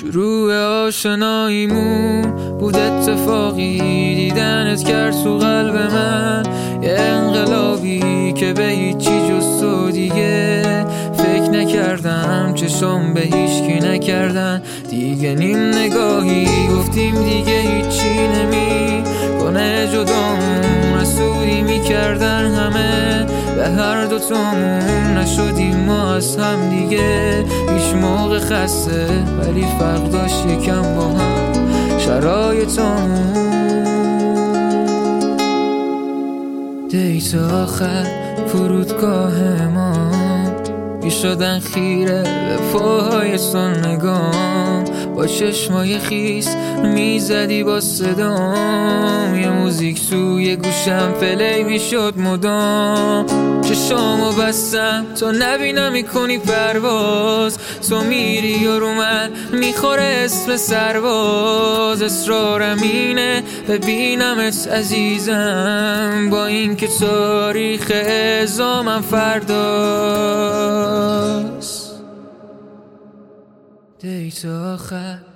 شروع آشناییمون بود اتفاقی، دیدنت کرد تو قلب من یه انقلابی که به هیچی جز تو دیگه فکر نکردم، چشم به هیچکی نکردن دیگه، نیم نگاهی گفتیم دیگه هیچی نمی کنه جدامون، رسولی میکردن همه به هر دوتامون، نشدیم ما از هم دیگه هیچ موقع خسته، ولی فرق داشت یکم با هم شرایطامون. دیت آخر فرودگاه ما شدن خیره به پاهای نگام، با چشمای خیس میزدی با صدام، یه موزیک توی گوشم پلی میشد مدام، چشامو بستم تا نبینم میکنی پرواز، تو میری و رو من میخوره اسم سرباز، اصرارم اینه ببینمت عزیزم، با این که تاریخ اعزامم فرداست. دیت آخر